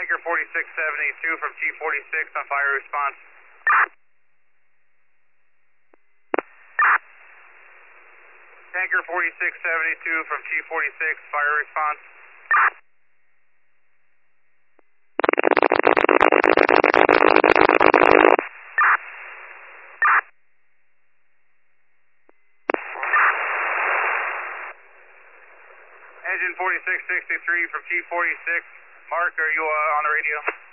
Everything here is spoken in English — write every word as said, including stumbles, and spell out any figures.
Tanker forty-six seventy-two from T forty-six on fire response. Tanker forty-six seventy-two from T forty-six, fire response. Engine forty-six sixty-three from T forty-six. Mark, are you uh, on the radio?